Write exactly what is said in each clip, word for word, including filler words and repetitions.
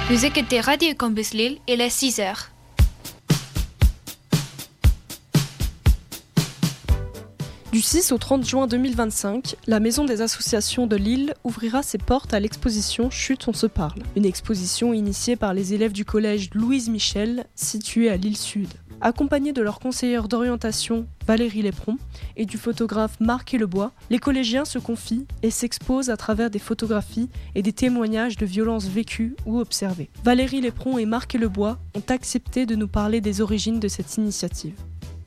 Vous écoutez Radio Campus Lille, il est six heures. Du six au trente juin deux mille vingt-cinq, la Maison des associations de Lille ouvrira ses portes à l'exposition Chut, on se parle. Une exposition initiée par les élèves du collège Louise Michel, situé à Lille Sud. Accompagnés de leur conseillère d'orientation, Valérie Lépron, et du photographe Marc Lebois, les collégiens se confient et s'exposent à travers des photographies et des témoignages de violences vécues ou observées. Valérie Lépron et Marc Lebois ont accepté de nous parler des origines de cette initiative.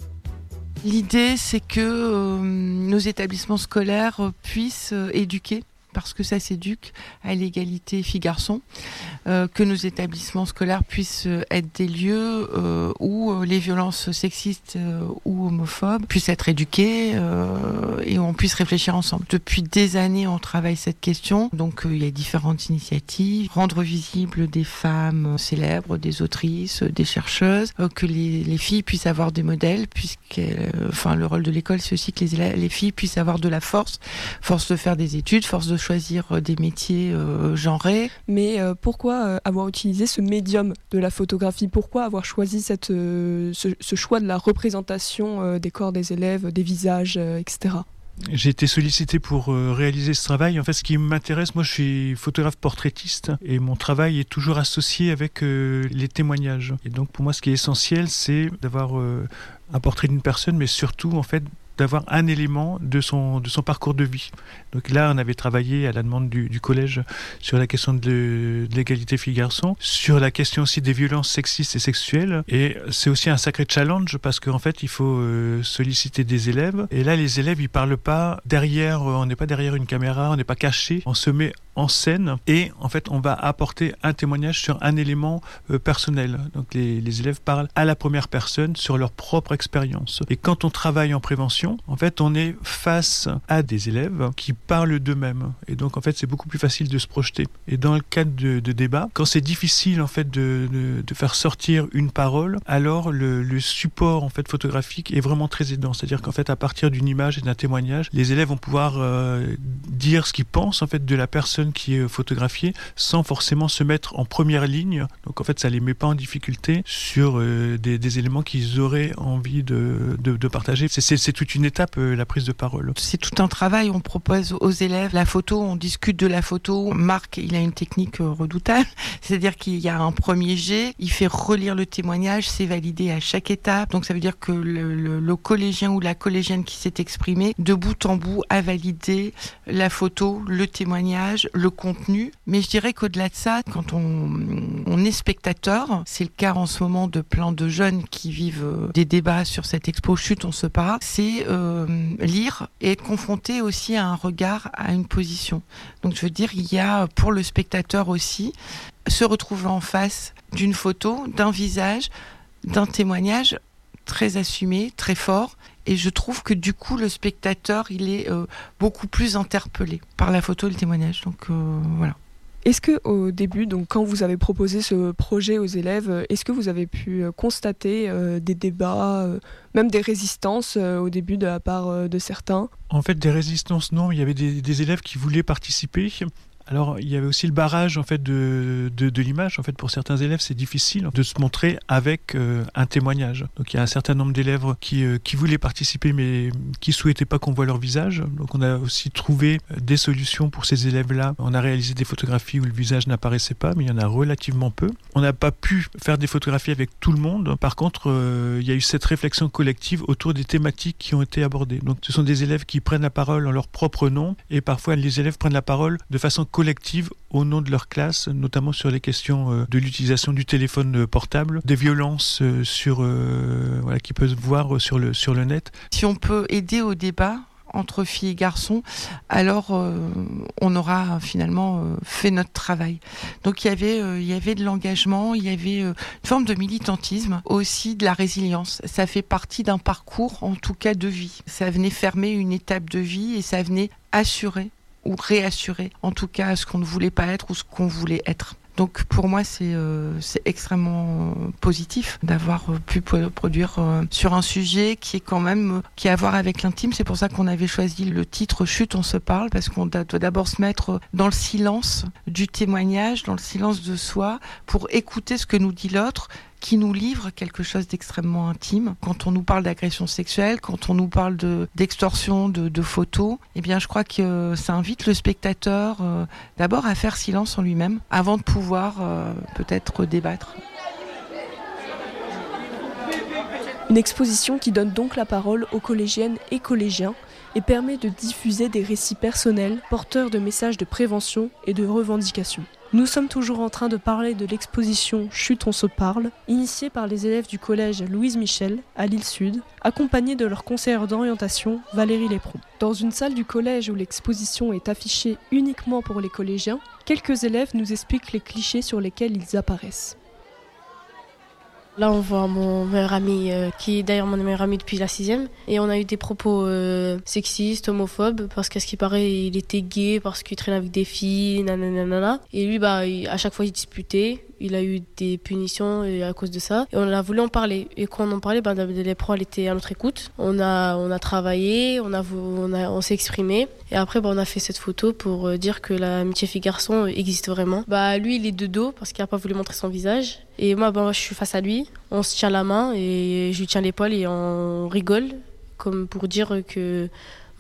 L'idée, c'est que euh, nos établissements scolaires puissent euh, éduquer, parce que ça s'éduque à l'égalité filles-garçons, euh, que nos établissements scolaires puissent être des lieux euh, où euh, les violences sexistes euh, ou homophobes puissent être éduquées euh, et où on puisse réfléchir ensemble. Depuis des années, on travaille cette question, donc euh, il y a différentes initiatives, rendre visibles des femmes célèbres, des autrices, des chercheuses, euh, que les, les filles puissent avoir des modèles, puisque euh, enfin, le rôle de l'école, c'est aussi que les, élèves, les filles puissent avoir de la force, force de faire des études, force de choisir des métiers euh, genrés. Mais euh, pourquoi euh, avoir utilisé ce médium de la photographie ? Pourquoi avoir choisi cette, euh, ce, ce choix de la représentation euh, des corps des élèves, des visages, euh, et cetera ? J'ai été sollicité pour euh, réaliser ce travail. En fait, ce qui m'intéresse, moi je suis photographe portraitiste et mon travail est toujours associé avec euh, les témoignages. Et donc pour moi, ce qui est essentiel, c'est d'avoir euh, un portrait d'une personne, mais surtout en fait d'avoir un élément de son, de son parcours de vie. Donc là, on avait travaillé à la demande du, du collège sur la question de, de l'égalité filles-garçons, sur la question aussi des violences sexistes et sexuelles. Et c'est aussi un sacré challenge parce qu'en fait, il faut euh, solliciter des élèves. Et là, les élèves, ils parlent pas derrière, on n'est pas derrière une caméra, on n'est pas caché. On se met en scène et en fait, on va apporter un témoignage sur un élément euh, personnel. Donc les, les élèves parlent à la première personne sur leur propre expérience. Et quand on travaille en prévention, en fait, on est face à des élèves qui parlent d'eux-mêmes. Et donc, en fait, c'est beaucoup plus facile de se projeter. Et dans le cadre de, de débats, quand c'est difficile, en fait, de, de, de faire sortir une parole, alors le, le support, en fait, photographique est vraiment très aidant. C'est-à-dire qu'en fait, à partir d'une image et d'un témoignage, les élèves vont pouvoir euh, dire ce qu'ils pensent, en fait, de la personne qui est photographiée, sans forcément se mettre en première ligne. Donc, en fait, ça les met pas en difficulté sur euh, des, des éléments qu'ils auraient envie de, de, de partager. C'est, c'est, c'est toute une étape, euh, la prise de parole. C'est tout un travail, on propose aux élèves la photo, on discute de la photo. Marc, il a une technique euh, redoutable, c'est-à-dire qu'il y a un premier jet, il fait relire le témoignage, c'est validé à chaque étape, donc ça veut dire que le, le, le collégien ou la collégienne qui s'est exprimé, de bout en bout, a validé la photo, le témoignage, le contenu. Mais je dirais qu'au-delà de ça, quand on, on est spectateur, c'est le cas en ce moment de plein de jeunes qui vivent des débats sur cette expo Chut, on se parle, c'est euh, lire et être confronté aussi à un regard, à une position. Donc je veux dire, il y a pour le spectateur aussi se retrouver en face d'une photo, d'un visage, d'un témoignage très assumé, très fort. Et je trouve que du coup, le spectateur, il est euh, beaucoup plus interpellé par la photo et le témoignage. Donc euh, voilà. Est-ce que au début, donc quand vous avez proposé ce projet aux élèves, est-ce que vous avez pu constater euh, des débats, euh, même des résistances euh, au début de la part euh, de certains ? En fait, des résistances, non. Il y avait des, des élèves qui voulaient participer. Alors, il y avait aussi le barrage en fait de, de, de l'image. En fait, pour certains élèves, c'est difficile de se montrer avec euh, un témoignage. Donc, il y a un certain nombre d'élèves qui, euh, qui voulaient participer, mais qui souhaitaient pas qu'on voit leur visage. Donc, on a aussi trouvé des solutions pour ces élèves-là. On a réalisé des photographies où le visage n'apparaissait pas, mais il y en a relativement peu. On n'a pas pu faire des photographies avec tout le monde. Par contre, euh, il y a eu cette réflexion collective autour des thématiques qui ont été abordées. Donc, ce sont des élèves qui prennent la parole en leur propre nom, et parfois les élèves prennent la parole de façon collective au nom de leur classe, notamment sur les questions euh, de l'utilisation du téléphone euh, portable, des violences euh, sur, euh, voilà, qu'ils peuvent voir sur le, sur le net. Si on peut aider au débat entre filles et garçons, alors euh, on aura finalement euh, fait notre travail. Donc il y avait, euh, il y avait de l'engagement, il y avait euh, une forme de militantisme, aussi de la résilience. Ça fait partie d'un parcours, en tout cas de vie. Ça venait fermer une étape de vie et ça venait assurer ou réassurer, en tout cas, ce qu'on ne voulait pas être ou ce qu'on voulait être. Donc pour moi, c'est, euh, c'est extrêmement positif d'avoir pu produire euh, sur un sujet qui est quand même, qui a à voir avec l'intime. C'est pour ça qu'on avait choisi le titre « Chut, on se parle », parce qu'on doit d'abord se mettre dans le silence du témoignage, dans le silence de soi, pour écouter ce que nous dit l'autre, qui nous livre quelque chose d'extrêmement intime. Quand on nous parle d'agression sexuelle, quand on nous parle de, d'extorsion, de, de photos, eh bien, je crois que ça invite le spectateur euh, d'abord à faire silence en lui-même, avant de pouvoir euh, peut-être débattre. Une exposition qui donne donc la parole aux collégiennes et collégiens et permet de diffuser des récits personnels porteurs de messages de prévention et de revendication. Nous sommes toujours en train de parler de l'exposition Chut, on se parle, initiée par les élèves du collège Louise Michel à Lille Sud, accompagnés de leur conseillère d'orientation Valérie Lépron. Dans une salle du collège où l'exposition est affichée uniquement pour les collégiens, quelques élèves nous expliquent les clichés sur lesquels ils apparaissent. Là, on voit mon meilleur ami, euh, qui est d'ailleurs mon meilleur ami depuis la sixième. Et on a eu des propos euh, sexistes, homophobes, parce qu'à ce qui paraît, il était gay, parce qu'il traînait avec des filles, nanana. Et lui, bah, il, à chaque fois, il disputait. Il a eu des punitions à cause de ça. Et on a voulu en parler. Et quand on en parlait, bah, les pros, elle était à notre écoute. On a, on a travaillé, on, a, on, a, on s'est exprimé. Et après, bah, on a fait cette photo pour dire que l'amitié fille-garçon existe vraiment. Bah, lui, il est de dos, parce qu'il n'a pas voulu montrer son visage. Et moi, bah, je suis face à lui. On se tient la main et je lui tiens l'épaule et on rigole, comme pour dire que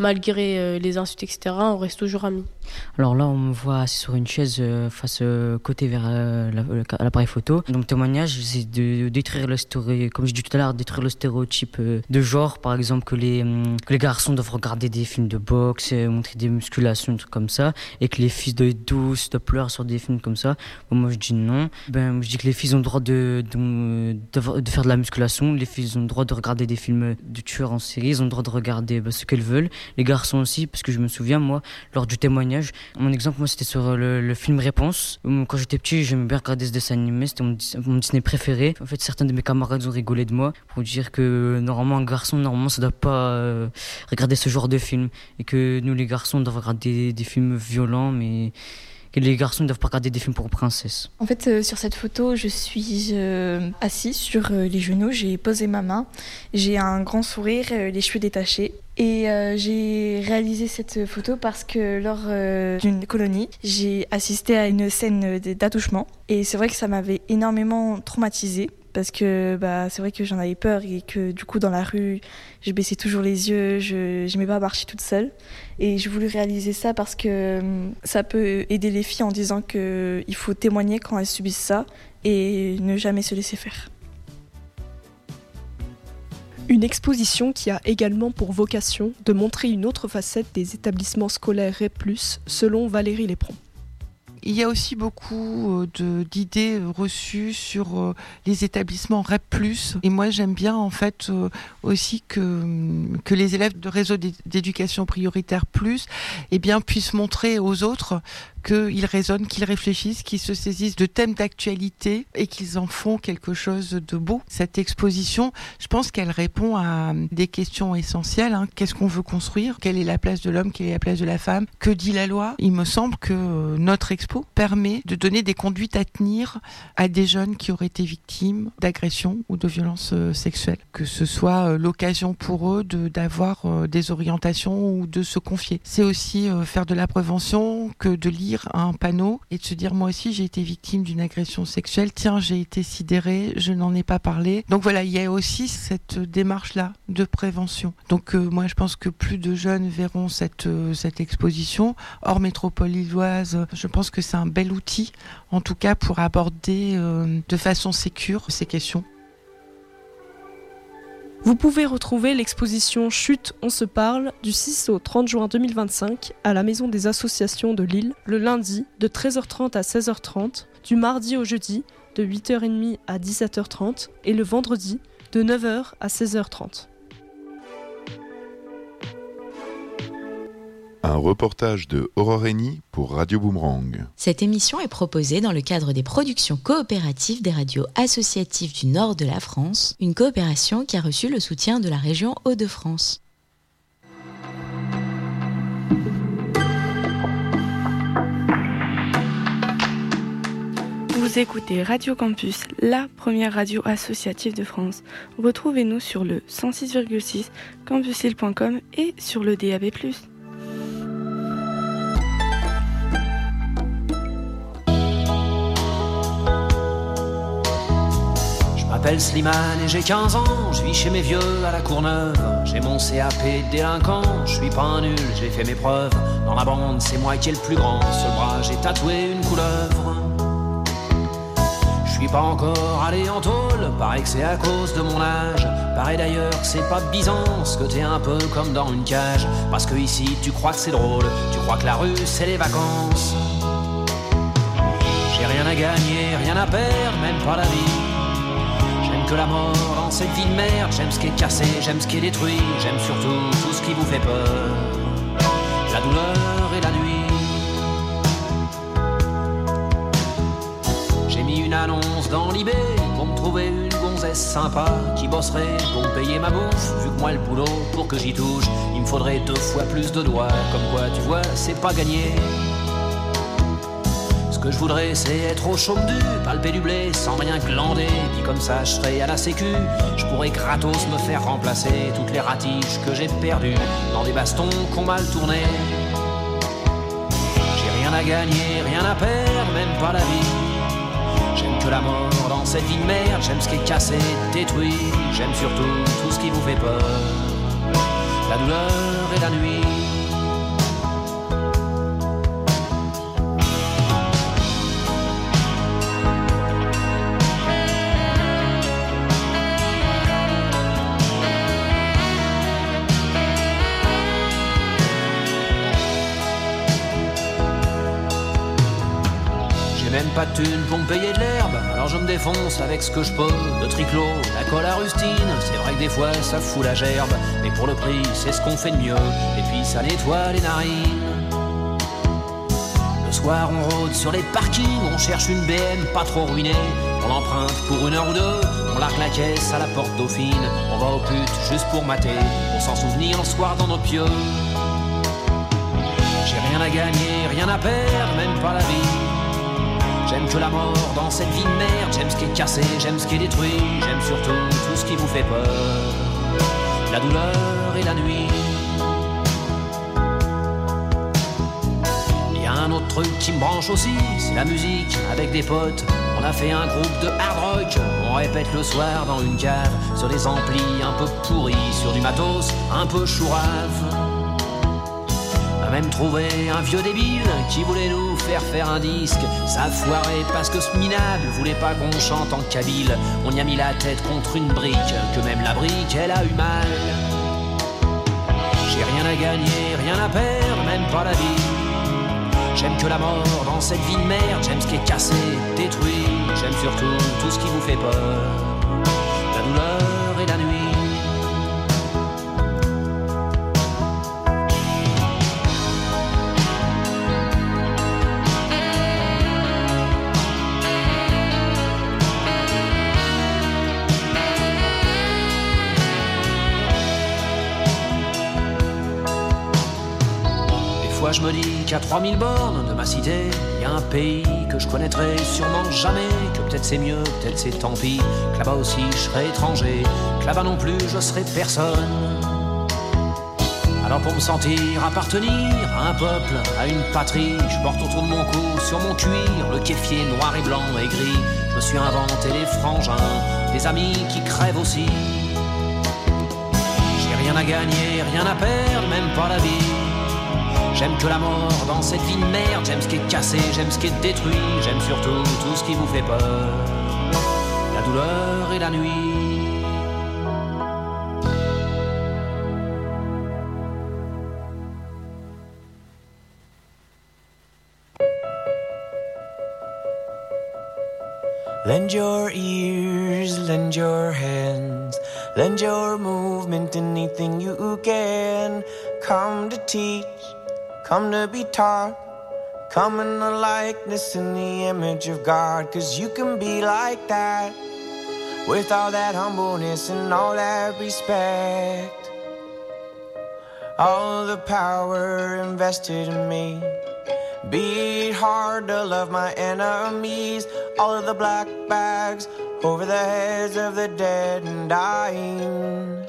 malgré les insultes, et cetera, on reste toujours amis. Alors là, on me voit assis sur une chaise euh, face euh, côté vers euh, l'appareil photo. Donc, témoignage, c'est de détruire le stéréotype, comme je dis tout à l'heure, détruire le stéréotype euh, de genre. Par exemple, que les, euh, que les garçons doivent regarder des films de boxe, euh, montrer des musculations, des trucs comme ça, et que les filles doivent être douces, doivent pleurer sur des films comme ça. Bon, moi, je dis non. Ben, je dis que les filles ont le droit de, de, de, de faire de la musculation. Les filles ont le droit de regarder des films de tueurs en série. Ils ont le droit de regarder ben, ce qu'elles veulent. Les garçons aussi, parce que je me souviens, moi, lors du témoignage, mon exemple, moi, c'était sur le, le film Réponse. Quand j'étais petit, j'aimais bien regarder ce dessin animé. C'était mon, mon Disney préféré. En fait, certains de mes camarades ont rigolé de moi pour dire que normalement, un garçon, normalement, ça doit pas euh, regarder ce genre de film. Et que nous, les garçons, on doit regarder des, des films violents, mais que les garçons ne doivent pas regarder des films pour princesses. En fait, euh, sur cette photo, je suis euh, assise sur euh, les genoux, j'ai posé ma main, j'ai un grand sourire, euh, les cheveux détachés. Et euh, j'ai réalisé cette photo parce que lors euh, d'une colonie, j'ai assisté à une scène d'attouchement. Et c'est vrai que ça m'avait énormément traumatisée. Parce que bah, c'est vrai que j'en avais peur et que du coup dans la rue, je baissais toujours les yeux, je n'aimais pas marcher toute seule. Et j'ai voulu réaliser ça parce que ça peut aider les filles en disant qu'il faut témoigner quand elles subissent ça et ne jamais se laisser faire. Une exposition qui a également pour vocation de montrer une autre facette des établissements scolaires R E P plus, selon Valérie Lépron. Il y a aussi beaucoup de, d'idées reçues sur euh, les établissements R E P plus. Et moi, j'aime bien en fait euh, aussi que, que les élèves de réseau d'éducation prioritaire plus eh bien, puissent montrer aux autres qu'ils raisonnent, qu'ils réfléchissent, qu'ils se saisissent de thèmes d'actualité et qu'ils en font quelque chose de beau. Cette exposition, je pense qu'elle répond à des questions essentielles. Hein. Qu'est-ce qu'on veut construire ? Quelle est la place de l'homme ? Quelle est la place de la femme ? Que dit la loi ? Il me semble que notre expo permet de donner des conduites à tenir à des jeunes qui auraient été victimes d'agressions ou de violences sexuelles. Que ce soit l'occasion pour eux de, d'avoir des orientations ou de se confier. C'est aussi faire de la prévention que de lire un panneau et de se dire moi aussi j'ai été victime d'une agression sexuelle, tiens j'ai été sidérée, je n'en ai pas parlé. Donc voilà, il y a aussi cette démarche-là de prévention. Donc euh, moi je pense que plus de jeunes verront cette, euh, cette exposition. Hors métropole lilloise, je pense que c'est un bel outil en tout cas pour aborder euh, de façon sécure ces questions. Vous pouvez retrouver l'exposition Chut, on se parle du six au trente juin deux mille vingt-cinq à la Maison des Associations de Lille, le lundi de treize heures trente à seize heures trente, du mardi au jeudi de huit heures trente à dix-sept heures trente et le vendredi de neuf heures à seize heures trente. Un reportage de Aurore Rény pour Radio Boomerang. Cette émission est proposée dans le cadre des productions coopératives des radios associatives du nord de la France, une coopération qui a reçu le soutien de la région Hauts-de-France. Vous écoutez Radio Campus, la première radio associative de France. Retrouvez-nous sur le cent six virgule six campuslille point com et sur le D A B plus. Je m'appelle Slimane et j'ai quinze ans, je vis chez mes vieux à la Courneuve. J'ai mon C A P de délinquant, je suis pas un nul, j'ai fait mes preuves. Dans la bande, c'est moi qui est le plus grand, sur le bras j'ai tatoué une couleuvre. Je suis pas encore allé en tôle, paraît que c'est à cause de mon âge. Paraît d'ailleurs que c'est pas Byzance, que t'es un peu comme dans une cage. Parce que ici tu crois que c'est drôle, tu crois que la rue c'est les vacances. J'ai rien à gagner, rien à perdre, même pas la vie. J'aime que la mort dans cette vie de merde. J'aime ce qui est cassé, j'aime ce qui est détruit. J'aime surtout tout ce qui vous fait peur, la douleur et la nuit. J'ai mis une annonce dans l'I B pour me trouver une gonzesse sympa qui bosserait pour me payer ma bouffe. Vu que moi le boulot, pour que j'y touche, il me faudrait deux fois plus de doigts. Comme quoi tu vois, c'est pas gagné. Ce que je voudrais c'est être au chaume du, palper du blé sans rien glander. Puis comme ça je serais à la sécu, je pourrais gratos me faire remplacer toutes les ratiches que j'ai perdues dans des bastons qu'on mal tourné. J'ai rien à gagner, rien à perdre, même pas la vie. J'aime que la mort dans cette vie de merde. J'aime ce qui est cassé, détruit. J'aime surtout tout ce qui vous fait peur, la douleur et la nuit. Pas de thunes pour me payer de l'herbe, alors je me défonce avec ce que je peux. Le triclot, la colle à rustine, c'est vrai que des fois ça fout la gerbe, mais pour le prix c'est ce qu'on fait de mieux, et puis ça nettoie les narines. Le soir on rôde sur les parkings, on cherche une B M pas trop ruinée. On l'emprunte pour une heure ou deux, on largue la caisse à la porte Dauphine. On va aux putes juste pour mater, pour s'en souvenir le soir dans notre pieux. J'ai rien à gagner, rien à perdre, même pas la vie. J'aime que la mort dans cette vie de merde. J'aime ce qui est cassé, j'aime ce qui est détruit. J'aime surtout tout ce qui vous fait peur, la douleur et la nuit. Il y a un autre truc qui me branche aussi, c'est la musique avec des potes. On a fait un groupe de hard rock, on répète le soir dans une cave, sur des amplis un peu pourris, sur du matos un peu chourave. On a même trouvé un vieux débile qui voulait nous faire faire un disque. Ça a foiré parce que ce minable voulait pas qu'on chante en kabyle. On y a mis la tête contre une brique, que même la brique elle a eu mal. J'ai rien à gagner, rien à perdre, même pas la vie. J'aime que la mort dans cette vie de merde. J'aime ce qui est cassé, détruit. J'aime surtout tout ce qui vous fait peur, la douleur et la nuit. Je me dis qu'à trois mille bornes de ma cité, y a un pays que je connaîtrai sûrement jamais. Que peut-être c'est mieux, peut-être c'est tant pis. Que là-bas aussi je serai étranger, que là-bas non plus je serai personne. Alors pour me sentir appartenir à un peuple, à une patrie, je porte autour de mon cou, sur mon cuir, le kéfier noir et blanc et gris. Je me suis inventé des frangins, des amis qui crèvent aussi. J'ai rien à gagner, rien à perdre, même pas la vie. J'aime que la mort dans cette vie de merde. J'aime ce qui est cassé, j'aime ce qui est détruit. J'aime surtout tout ce qui vous fait peur, la douleur et la nuit. Lend your ears, lend your hands, lend your movement, anything you can. Come to teach, come to be taught, come in the likeness and the image of God. Cause you can be like that, with all that humbleness and all that respect. All the power invested in me, Beat hard to love my enemies. All of the black bags over the heads of the dead and dying.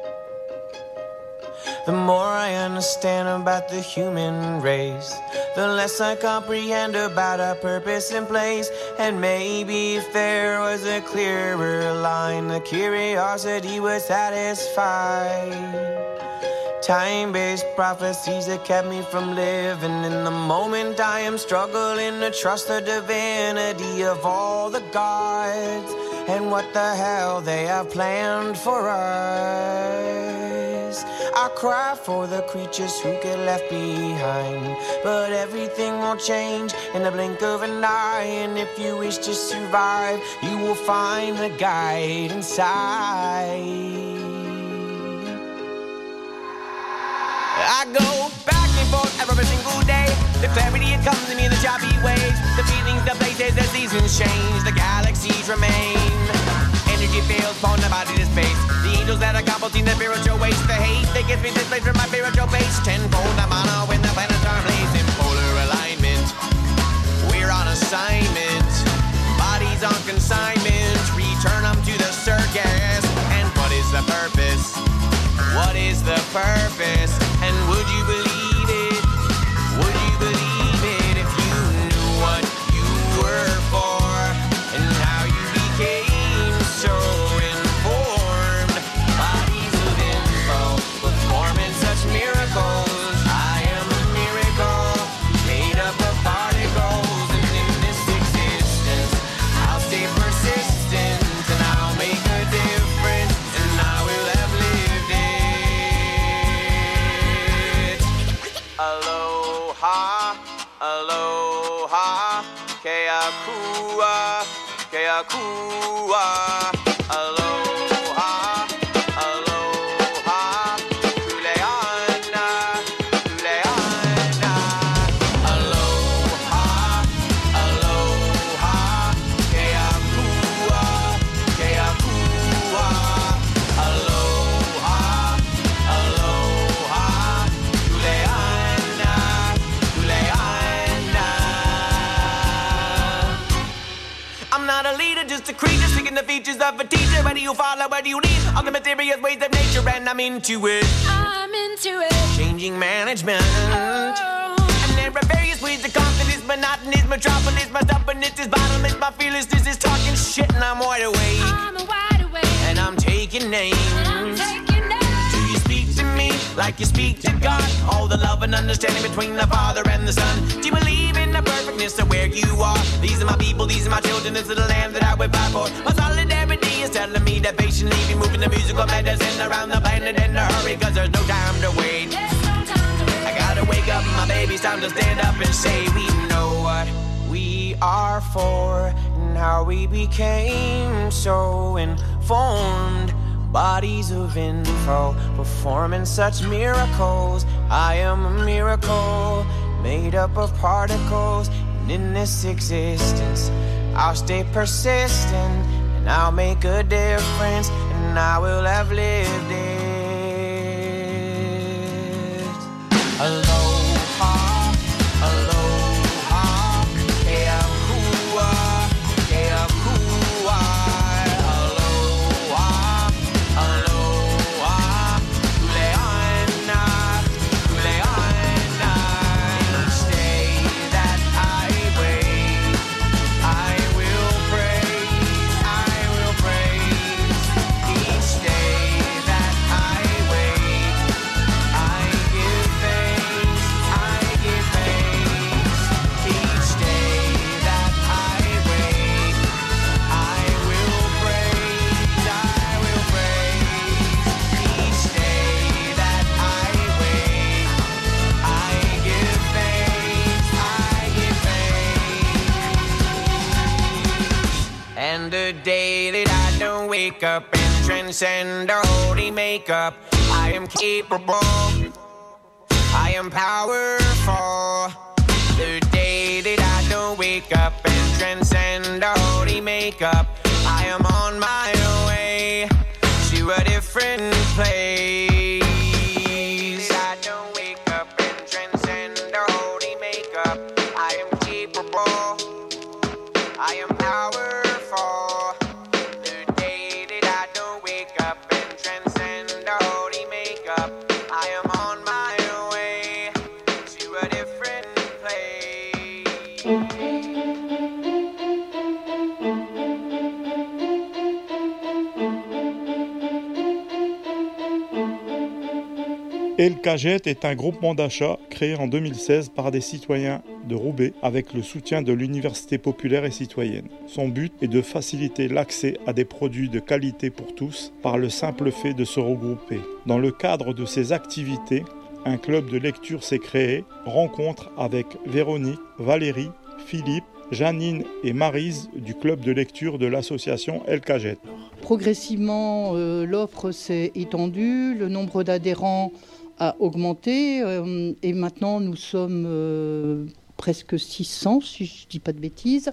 The more I understand about the human race, the less I comprehend about our purpose and place. And maybe if there was a clearer line, the curiosity would satisfy. Time-based prophecies that kept me from living in the moment. I am struggling to trust the divinity of all the gods and what the hell they have planned for us. I cry for the creatures who get left behind, but everything will change in the blink of an eye. And if you wish to survive, you will find the guide inside. I go back and forth every single day. The clarity, it comes to me in the choppy waves. The feelings, the places, the seasons change. The galaxies remain. Energy fields, born the body to space. The angels that are coupled in the spiritual waste. The hate that gets me displaced from my spiritual base. Tenfold I'm on when the planets are placed in polar alignment. We're on assignment. Bodies on consignment. Return them to the circus. And what is the purpose? What is the purpose? And would you believe it? Would you believe it if you knew what you were for and how you became so informed? Bodies of info performing such miracles. I am a miracle made up of particles, and in this existence I'll stay persistent and I'll make a difference, and I will have lived it. Aloha, aloha, keakua, keakua. Aloha, aloha, kuleana, kuleana. Aloha, aloha, keakua, keakua. Aloha, aloha, kuleana, kuleana. I'm not a leader, just a creature, seeking the features of a teacher. Where do you follow, where do you lead? All the mysterious ways of nature, and I'm into it. I'm into it. Changing management. And there are various ways to conquer this monotonous metropolis. My stubbornness is bottomless, my fearlessness is talking shit, and I'm wide awake. I'm wide awake. And I'm taking names. I'm taking names. Do you speak to me like you speak to God? All the love and understanding between the Father and the Son. Do you believe in the perfectness of where you are? These are my people, these are my children, this is the land that I would fight for. My solidarity is telling me that patiently be moving the musical medicine around the planet in a hurry, cause there's no time to wait. I gotta wake up, my baby's time to stand up and say we know what we are for and how we became so informed. Bodies of info performing such miracles. I am a miracle made up of particles, and in this existence I'll stay persistent and I'll make a difference, and I will have lived it. Aloha, aloha, keakua, keakua. Aloha, aloha, kuleana, kuleana. Each day that I wait, I will praise, I will praise. Each day that I wait, I give thanks, I give thanks. Each day that I wait, I will praise, I will praise. Each day that I wait, I give thanks, I give thanks. And the day that I don't wake up and transcend the holy makeup, I am capable, I am powerful. The day that I don't wake up and transcend the holy makeup, I am on my way to a different place. I don't wake up and transcend the holy makeup, hour fall. The day that I don't wake up and transcend the holy makeup. I am on my way to a different place. El Caget est un groupement d'achat créé en deux mille seize par des citoyens de Roubaix avec le soutien de l'Université populaire et citoyenne. Son but est de faciliter l'accès à des produits de qualité pour tous par le simple fait de se regrouper. Dans le cadre de ces activités, un club de lecture s'est créé, rencontre avec Véronique, Valérie, Philippe, Janine et Maryse du club de lecture de l'association El Caget. Progressivement, euh, l'offre s'est étendue, le nombre d'adhérents a augmenté euh, et maintenant nous sommes euh, presque six cents, si je ne dis pas de bêtises.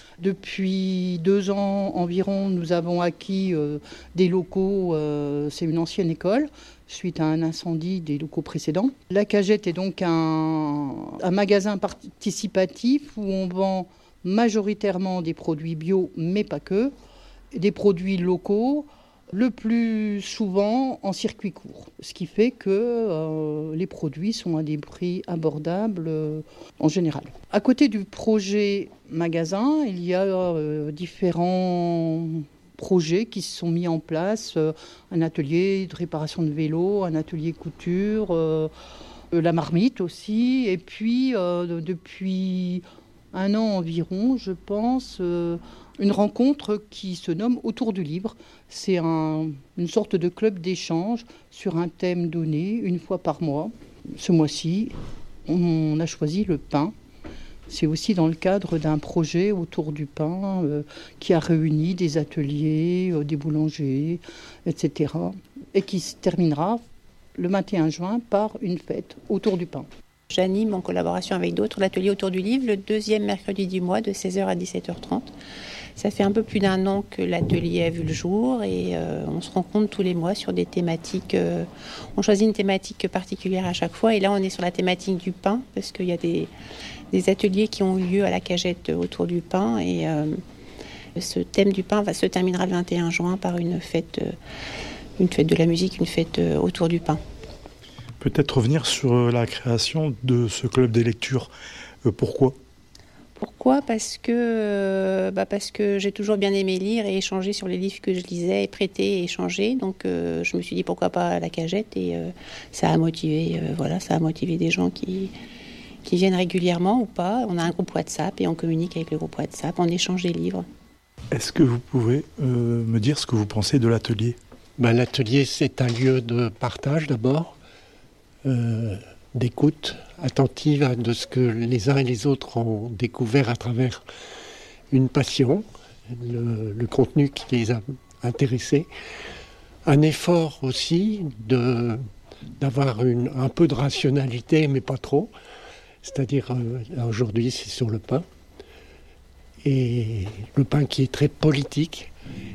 Depuis deux ans environ, nous avons acquis euh, des locaux, euh, c'est une ancienne école, suite à un incendie des locaux précédents. La Cagette est donc un, un magasin participatif où on vend majoritairement des produits bio, mais pas que, des produits locaux, le plus souvent en circuit court. Ce qui fait que euh, les produits sont à des prix abordables euh, en général. À côté du projet magasin, il y a euh, différents projets qui se sont mis en place. Euh, un atelier de réparation de vélo, un atelier couture, euh, la marmite aussi. Et puis, euh, depuis un an environ, je pense, euh, une rencontre qui se nomme Autour du livre. C'est un, une sorte de club d'échange sur un thème donné, une fois par mois. Ce mois-ci, on a choisi le pain. C'est aussi dans le cadre d'un projet autour du pain euh, qui a réuni des ateliers, euh, des boulangers, et cetera. Et qui se terminera le vingt et un juin par une fête autour du pain. J'anime en collaboration avec d'autres l'atelier autour du livre le deuxième mercredi du mois de seize heures à dix-sept heures trente. Ça fait un peu plus d'un an que l'atelier a vu le jour et euh, on se rencontre tous les mois sur des thématiques. Euh, on choisit une thématique particulière à chaque fois et là on est sur la thématique du pain parce qu'il y a des, des ateliers qui ont eu lieu à la Cagette autour du pain et euh, ce thème du pain va se terminera le vingt et un juin par une fête, euh, une fête de la musique, une fête euh, autour du pain. Peut-être revenir sur la création de ce club des lectures. Euh, pourquoi ? Pourquoi ? Parce que, euh, bah parce que j'ai toujours bien aimé lire et échanger sur les livres que je lisais, et prêter et échanger. Donc euh, je me suis dit pourquoi pas la Cagette et euh, ça a motivé, euh, voilà, ça a motivé des gens qui, qui viennent régulièrement ou pas. On a un groupe WhatsApp et on communique avec le groupe WhatsApp, on échange des livres. Est-ce que vous pouvez euh, me dire ce que vous pensez de l'atelier ? Ben, l'atelier, c'est un lieu de partage d'abord. Euh, d'écoute attentive de ce que les uns et les autres ont découvert à travers une passion, le, le contenu qui les a intéressés. Un effort aussi de, d'avoir une, un peu de rationalité, mais pas trop. C'est-à-dire, euh, aujourd'hui, c'est sur le pain. Et le pain qui est très politique.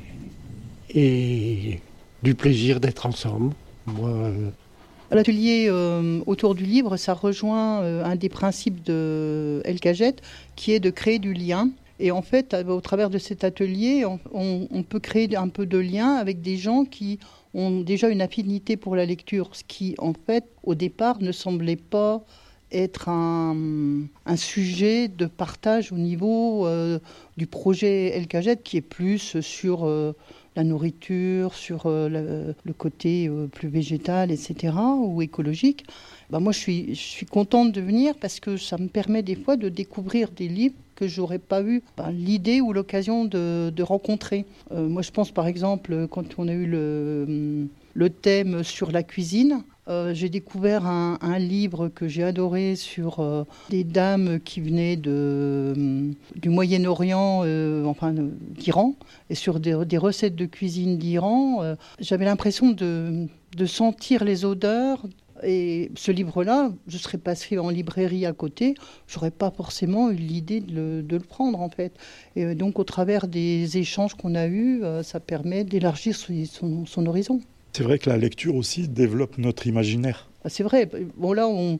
Et du plaisir d'être ensemble. Moi... Euh, L'atelier euh, autour du livre, ça rejoint euh, un des principes de El Caget, qui est de créer du lien. Et en fait, au travers de cet atelier, on, on, on peut créer un peu de lien avec des gens qui ont déjà une affinité pour la lecture, ce qui, en fait, au départ, ne semblait pas être un, un sujet de partage au niveau euh, du projet El Caget, qui est plus sur... Euh, la nourriture, sur euh, le, le côté euh, plus végétal, et cetera, ou écologique. Bah, moi, je suis, je suis contente de venir parce que ça me permet des fois de découvrir des livres que je n'aurais pas eu bah, l'idée ou l'occasion de, de rencontrer. Euh, moi, je pense par exemple, quand on a eu le, le thème sur la cuisine, Euh, j'ai découvert un, un livre que j'ai adoré sur euh, des dames qui venaient de, euh, du Moyen-Orient, euh, enfin euh, d'Iran, et sur des, des recettes de cuisine d'Iran. Euh, j'avais l'impression de, de sentir les odeurs. Et ce livre-là, je serais passée en librairie à côté, j'aurais pas forcément eu l'idée de le, de le prendre en fait. Et donc au travers des échanges qu'on a eus, euh, ça permet d'élargir son, son horizon. C'est vrai que la lecture aussi développe notre imaginaire. C'est vrai. Bon là, on,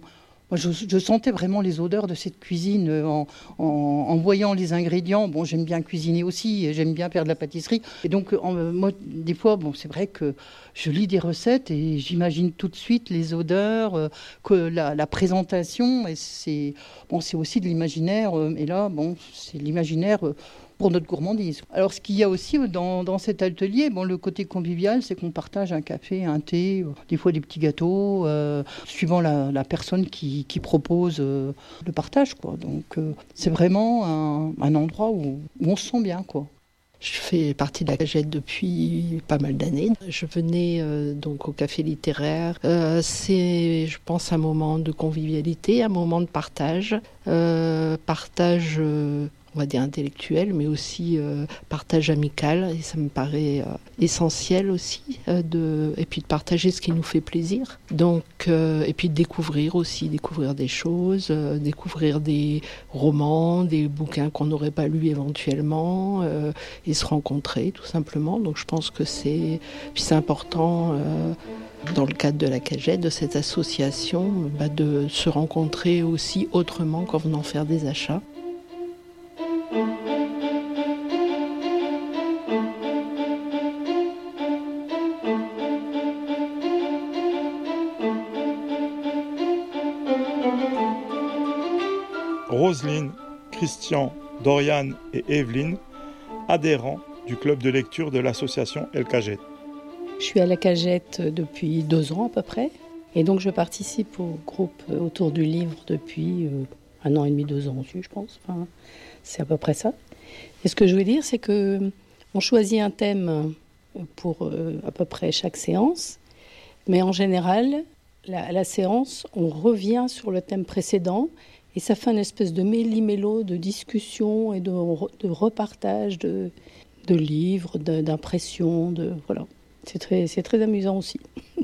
Moi, je, je sentais vraiment les odeurs de cette cuisine euh, en, en, en voyant les ingrédients. Bon, j'aime bien cuisiner aussi, j'aime bien faire de la pâtisserie. Et donc, en, moi, des fois, bon, c'est vrai que je lis des recettes et j'imagine tout de suite les odeurs, euh, que la, la présentation. Et c'est, bon, c'est aussi de l'imaginaire. Euh, et là, bon, c'est l'imaginaire. Euh, pour notre gourmandise. Alors, ce qu'il y a aussi dans, dans cet atelier, bon, le côté convivial, c'est qu'on partage un café, un thé, euh, des fois des petits gâteaux, euh, suivant la, la personne qui, qui propose euh, le partage, quoi. Donc, euh, c'est vraiment un, un endroit où, où on se sent bien, quoi. Je fais partie de la Cagette depuis pas mal d'années. Je venais euh, donc au café littéraire. Euh, c'est, je pense, un moment de convivialité, un moment de partage. Euh, partage... Euh, on va dire intellectuel, mais aussi euh, partage amical, et ça me paraît euh, essentiel aussi, euh, de, et puis de partager ce qui nous fait plaisir. Donc, euh, et puis de découvrir aussi, découvrir des choses, euh, découvrir des romans, des bouquins qu'on n'aurait pas lus éventuellement, euh, et se rencontrer tout simplement. Donc je pense que c'est, puis c'est important, euh, dans le cadre de la Cagette, de cette association, bah, de se rencontrer aussi autrement qu'en venant faire des achats. Roselyne, Christian, Doriane et Evelyne, adhérents du club de lecture de l'association El Cagette. Je suis à la Cagette depuis deux ans à peu près, et donc je participe au groupe autour du livre depuis euh, un an et demi, deux ans aussi, je pense. Enfin, c'est à peu près ça. Et ce que je veux dire, c'est que on choisit un thème pour euh, à peu près chaque séance, mais en général, la, la séance, on revient sur le thème précédent. Et ça fait une espèce de méli-mélo de discussion et de, de repartage de, de livres, de, d'impressions. De, voilà. C'est très, c'est très amusant aussi.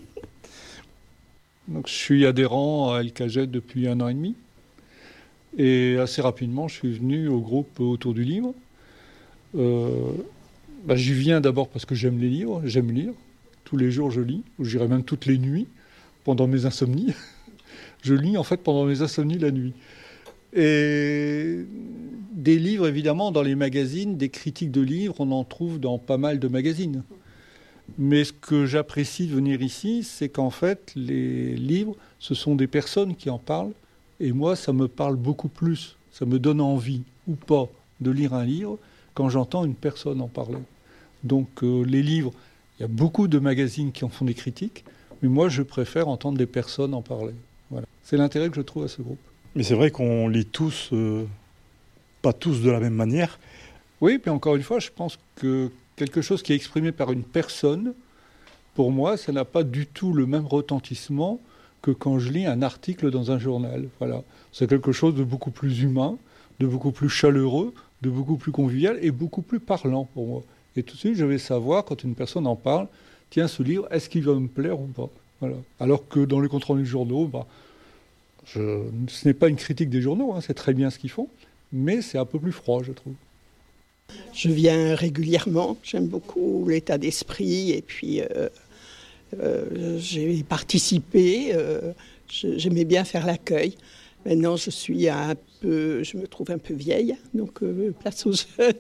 Donc, je suis adhérent à El Cagette depuis un an et demi. Et assez rapidement, je suis venu au groupe autour du livre. Euh, bah, j'y viens d'abord parce que j'aime les livres, j'aime lire. Tous les jours, je lis, ou j'irai même toutes les nuits, pendant mes insomnies. Je lis en fait pendant mes insomnies la nuit. Et des livres, évidemment, dans les magazines, des critiques de livres, on en trouve dans pas mal de magazines. Mais ce que j'apprécie de venir ici, c'est qu'en fait, les livres, ce sont des personnes qui en parlent. Et moi, ça me parle beaucoup plus. Ça me donne envie, ou pas, de lire un livre quand j'entends une personne en parler. Donc, euh, les livres, il y a beaucoup de magazines qui en font des critiques. Mais moi, je préfère entendre des personnes en parler. Voilà. C'est l'intérêt que je trouve à ce groupe. Mais c'est vrai qu'on lit tous, euh, pas tous de la même manière. Oui, puis encore une fois, je pense que quelque chose qui est exprimé par une personne, pour moi, ça n'a pas du tout le même retentissement que quand je lis un article dans un journal. Voilà. C'est quelque chose de beaucoup plus humain, de beaucoup plus chaleureux, de beaucoup plus convivial et beaucoup plus parlant pour moi. Et tout de suite, je vais savoir, quand une personne en parle, tiens, ce livre, est-ce qu'il va me plaire ou pas ? Voilà. Alors que dans les comptes rendus journaux, bah, je, ce n'est pas une critique des journaux, hein, c'est très bien ce qu'ils font, mais c'est un peu plus froid, je trouve. Je viens régulièrement, j'aime beaucoup l'état d'esprit, et puis euh, euh, j'ai participé, euh, je, j'aimais bien faire l'accueil. Maintenant, je suis un peu, je me trouve un peu vieille, donc euh, place aux jeunes.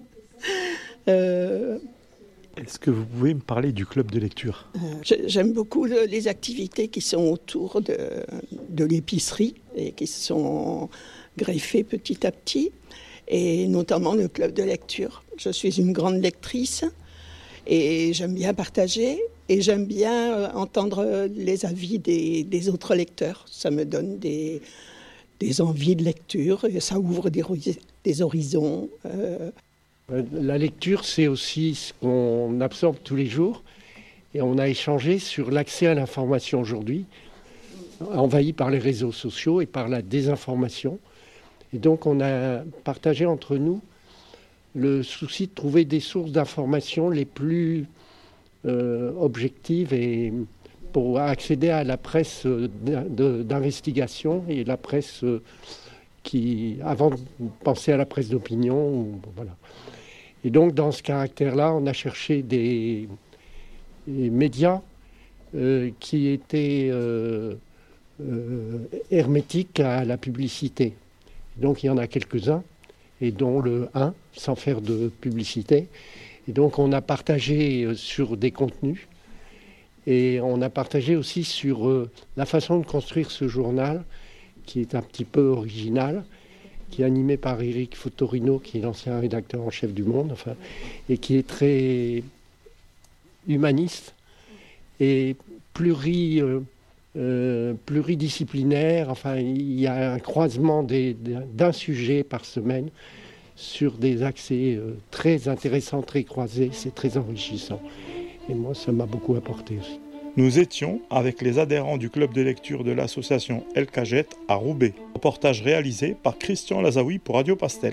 euh, Est-ce que vous pouvez me parler du club de lecture ? euh, J'aime beaucoup le, les activités qui sont autour de, de l'épicerie et qui sont greffées petit à petit, et notamment le club de lecture. Je suis une grande lectrice et j'aime bien partager et j'aime bien entendre les avis des, des autres lecteurs. Ça me donne des, des envies de lecture et ça ouvre des, des horizons. Euh, La lecture, c'est aussi ce qu'on absorbe tous les jours. Et on a échangé sur l'accès à l'information aujourd'hui, envahi par les réseaux sociaux et par la désinformation. Et donc, on a partagé entre nous le souci de trouver des sources d'information les plus euh, objectives et pour accéder à la presse d'investigation et la presse qui, avant de penser à la presse d'opinion, voilà. Et donc, dans ce caractère-là, on a cherché des, des médias euh, qui étaient euh, euh, hermétiques à la publicité. Donc il y en a quelques-uns, et dont le un, sans faire de publicité. Et donc on a partagé sur des contenus, et on a partagé aussi sur euh, la façon de construire ce journal, qui est un petit peu original, qui est animé par Eric Fotorino, qui est l'ancien rédacteur en chef du Monde, enfin, et qui est très humaniste et pluri, euh, euh, pluridisciplinaire. Enfin, il y a un croisement des, d'un sujet par semaine sur des accès euh, très intéressants, très croisés. C'est très enrichissant. Et moi, ça m'a beaucoup apporté aussi. Nous étions avec les adhérents du club de lecture de l'association El Caget à Roubaix. Reportage réalisé par Christian Lazaoui pour Radio Pastel.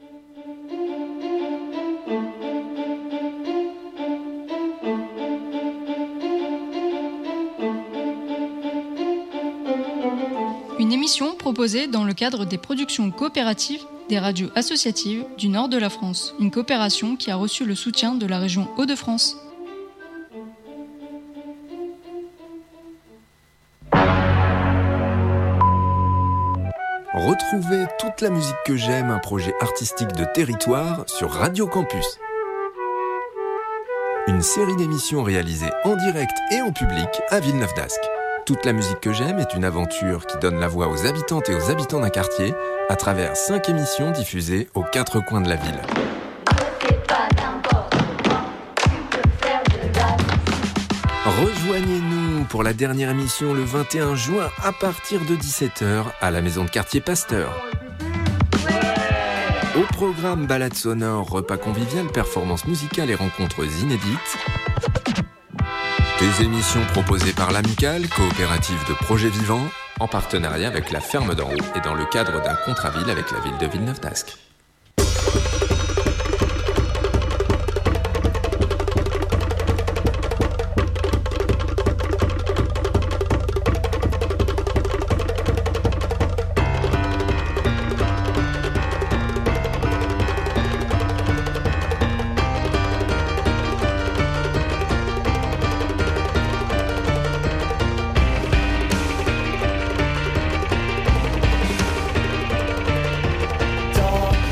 Une émission proposée dans le cadre des productions coopératives des radios associatives du nord de la France. Une coopération qui a reçu le soutien de la région Hauts-de-France. Retrouvez toute la musique que j'aime, un projet artistique de territoire sur Radio Campus. Une série d'émissions réalisées en direct et en public à Villeneuve-d'Ascq. Toute la musique que j'aime est une aventure qui donne la voix aux habitantes et aux habitants d'un quartier à travers cinq émissions diffusées aux quatre coins de la ville. Rejoignez-nous pour la dernière émission le vingt et un juin à partir de dix-sept heures à la maison de quartier Pasteur. Au programme balade sonore, repas convivial, performances musicales et rencontres inédites. Des émissions proposées par l'Amicale, coopérative de projets vivants, en partenariat avec la Ferme d'en Haut et dans le cadre d'un contrat-ville avec la ville de Villeneuve-d'Ascq. Dark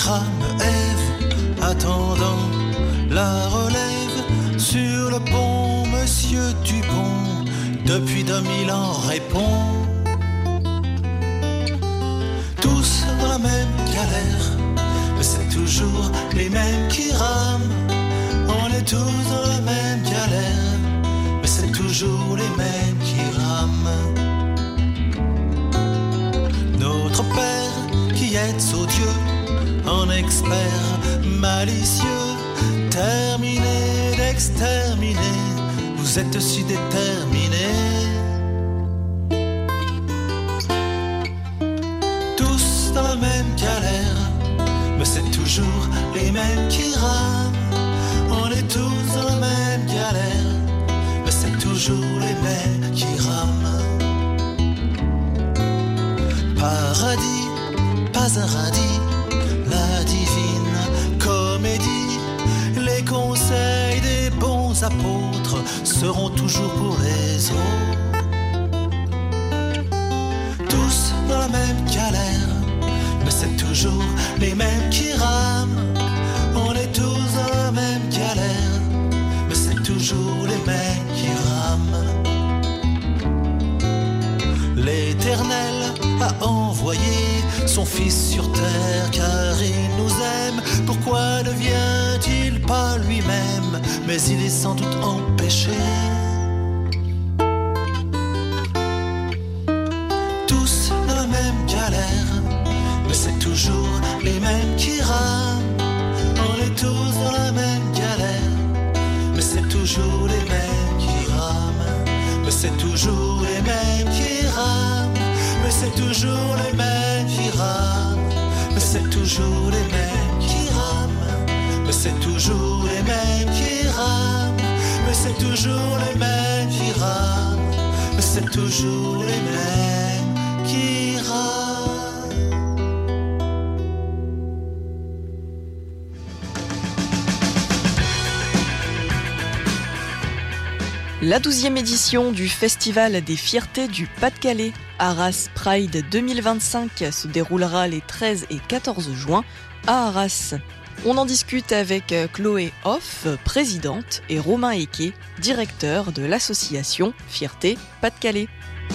crame Ève, attendant la relève. Sur le pont, Monsieur Dupont, depuis deux mille ans, répond. Tous dans la même galère, mais c'est toujours les mêmes qui rament. On est tous dans la même galère, mais c'est toujours les mêmes qui rament. Notre Père qui est odieux, en expert malicieux, terminé d'exterminer, vous êtes si déterminés. Tous dans la même galère, mais c'est toujours les mêmes qui rament. On est tous dans la même galère, mais c'est toujours les mêmes qui rament. Paradis, pas un radis, la divine comédie. Les conseils des bons apôtres seront toujours pour les autres. Tous dans la même galère, mais c'est toujours les mêmes qui rament. On est tous dans la même galère, mais c'est toujours les mêmes qui rament. L'Éternel a envoyé son Fils sur terre car il nous aime. Pourquoi ne vient-il pas lui-même? Mais il est sans doute empêché. Tous dans la même galère, mais c'est toujours les mêmes qui rament. On est tous dans la même galère, mais c'est toujours les mêmes qui rament. Mais c'est toujours les mêmes qui rament. Mais c'est toujours les mêmes qui rament. Mais c'est toujours les mêmes qui rament. Mais c'est toujours les mêmes qui rament. Mais c'est toujours les mêmes qui rament. Mais c'est toujours les mêmes qui rament. La douzième édition du Festival des Fiertés du Pas-de-Calais, Arras Pride deux mille vingt-cinq, se déroulera les treize et quatorze juin à Arras. On en discute avec Chloé Hoff, présidente, et Romain Eke, directeur de l'association Fierté Pas-de-Calais.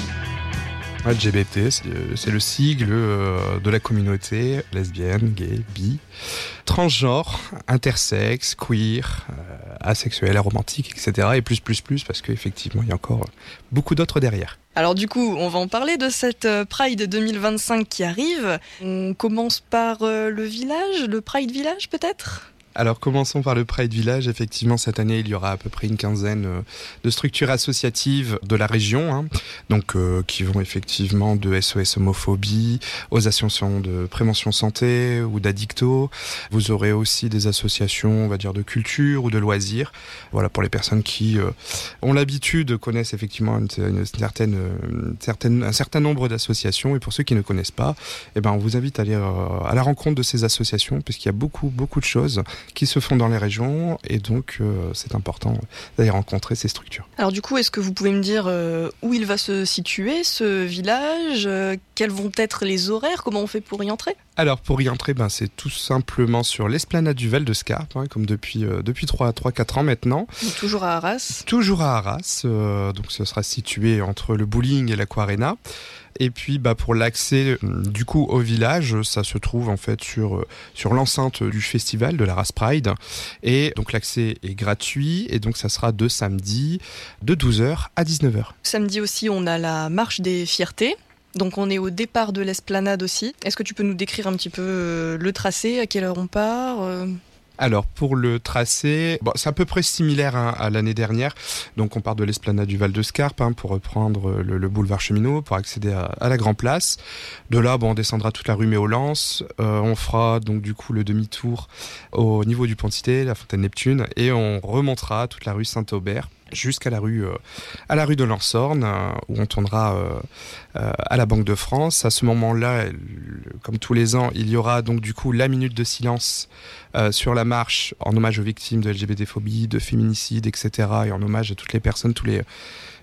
L G B T, c'est le sigle de la communauté lesbienne, gay, bi, transgenre, intersexe, queer, asexuel, aromantique, et cetera. Et plus, plus, plus, parce qu'effectivement, il y a encore beaucoup d'autres derrière. Alors du coup, on va en parler de cette Pride deux mille vingt-cinq qui arrive. On commence par le village, le Pride Village peut-être ? Alors commençons par le Pride Village. Effectivement, cette année, il y aura à peu près une quinzaine de structures associatives de la région, hein, donc euh, qui vont effectivement de S O S homophobie aux associations de prévention santé ou d'addicto. Vous aurez aussi des associations, on va dire, de culture ou de loisirs. Voilà, pour les personnes qui euh, ont l'habitude, connaissent effectivement une, une certaine, une certaine, un certain nombre d'associations. Et pour ceux qui ne connaissent pas, eh ben, on vous invite à aller euh, à la rencontre de ces associations, puisqu'il y a beaucoup, beaucoup de choses qui se font dans les régions, et donc euh, c'est important d'aller rencontrer ces structures. Alors du coup, est-ce que vous pouvez me dire euh, où il va se situer, ce village, euh, quels vont être les horaires, comment on fait pour y entrer ? Alors pour y entrer, ben, c'est tout simplement sur l'esplanade du Val de Scarpe, hein, comme depuis, euh, depuis trois à quatre ans maintenant. Donc toujours à Arras ? Toujours à Arras, euh, donc ce sera situé entre le bowling et l'Aquarena. Et puis bah, pour l'accès du coup au village, ça se trouve en fait sur, sur l'enceinte du festival de l'Arras Pride. Et donc l'accès est gratuit, et donc ça sera de samedi de douze heures à dix-neuf heures. Samedi aussi, on a la marche des fiertés. Donc on est au départ de l'esplanade aussi. Est-ce que tu peux nous décrire un petit peu euh, le tracé, à quelle heure on part euh... Alors pour le tracé, bon, c'est à peu près similaire hein, à l'année dernière. Donc on part de l'esplanade du Val de Scarpe hein, pour reprendre le, le boulevard Cheminot pour accéder à, à la Grand Place. De là, bon, on descendra toute la rue Méolance. Euh, on fera donc du coup le demi-tour au niveau du Pont de Cité, la Fontaine Neptune, et on remontera toute la rue Saint-Aubert jusqu'à la rue euh, à la rue de Lansorne euh, où on tournera euh, euh, à la Banque de France. À ce moment-là, euh, comme tous les ans, il y aura donc du coup la minute de silence euh, sur la marche en hommage aux victimes de L G B T phobie, de féminicide, et cetera, et en hommage à toutes les personnes, tous les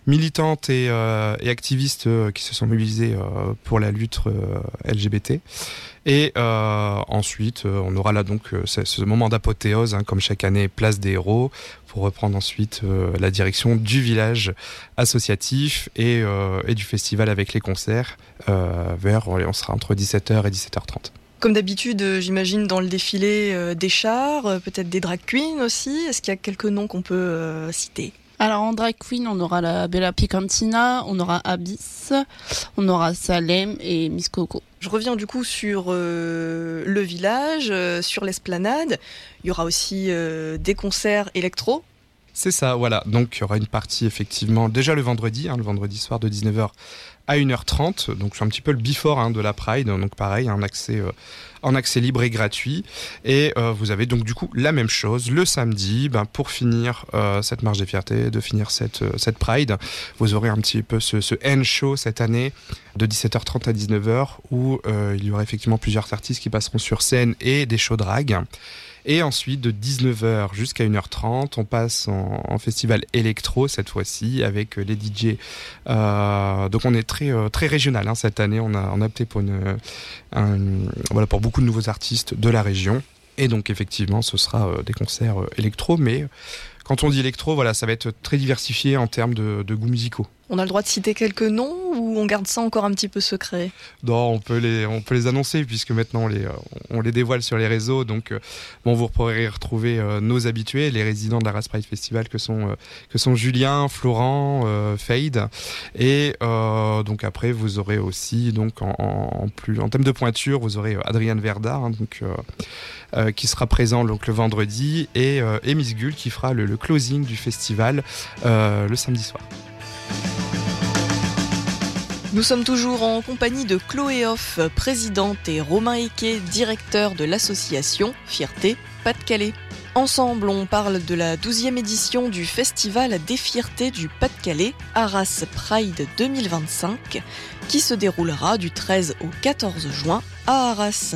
militantes et, euh, et activistes euh, qui se sont mobilisées euh, pour la lutte euh, L G B T. Et euh, ensuite, euh, on aura là donc euh, ce, ce moment d'apothéose, hein, comme chaque année, place des héros, pour reprendre ensuite euh, la direction du village associatif et, euh, et du festival avec les concerts, euh, vers, on sera entre dix-sept heures et dix-sept heures trente. Comme d'habitude, euh, j'imagine dans le défilé euh, des chars, euh, peut-être des drag queens aussi. Est-ce qu'il y a quelques noms qu'on peut euh, citer ? Alors en drag queen, on aura la Bella Picantina, on aura Abyss, on aura Salem et Miss Coco. Je reviens du coup sur euh, le village, euh, sur l'esplanade. Il y aura aussi euh, des concerts électro. C'est ça, voilà. Donc il y aura une partie effectivement déjà le vendredi, hein, le vendredi soir de dix-neuf heures à une heure trente. Donc c'est un petit peu le before hein, de la Pride. Donc pareil, un accès, euh, en accès libre et gratuit. Et euh, vous avez donc du coup la même chose le samedi, ben, pour finir euh, cette marche des fiertés, de finir cette, euh, cette Pride. Vous aurez un petit peu ce, ce end show cette année de dix-sept heures trente à dix-neuf heures où euh, il y aura effectivement plusieurs artistes qui passeront sur scène et des shows drag. Et ensuite, de dix-neuf heures jusqu'à une heure trente, on passe en, en festival électro cette fois-ci avec les D J. Euh, donc on est très euh, très régional hein, cette année. On a on a opté pour une, un, voilà pour beaucoup de nouveaux artistes de la région. Et donc effectivement, ce sera euh, des concerts euh, électro, mais quand on dit électro, voilà, ça va être très diversifié en termes de, de goûts musicaux. On a le droit de citer quelques noms ou on garde ça encore un petit peu secret ? Non, on peut les, on peut les annoncer puisque maintenant on les, on les dévoile sur les réseaux. Donc, bon, vous pourrez retrouver euh, nos habitués, les résidents de la Race Pride Festival que sont, euh, que sont Julien, Florent, euh, Fade. Et euh, donc après, vous aurez aussi, donc en, en, plus, en thème de pointure, vous aurez Adrienne Verda, hein, donc, euh, euh, qui sera présent donc, le vendredi, et, euh, et Miss Gull qui fera le, le closing du festival euh, le samedi soir. Nous sommes toujours en compagnie de Chloé Hoff, présidente, et Romain Eke, directeur de l'association Fierté Pas-de-Calais. Ensemble, on parle de la douzième édition du Festival des Fiertés du Pas-de-Calais, Arras Pride deux mille vingt-cinq, qui se déroulera du treize au quatorze juin à Arras.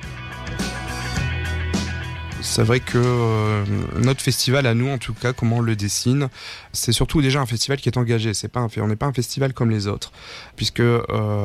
C'est vrai que euh, notre festival, à nous en tout cas, comment on le dessine, c'est surtout déjà un festival qui est engagé. C'est pas un, on n'est pas un festival comme les autres, puisque euh,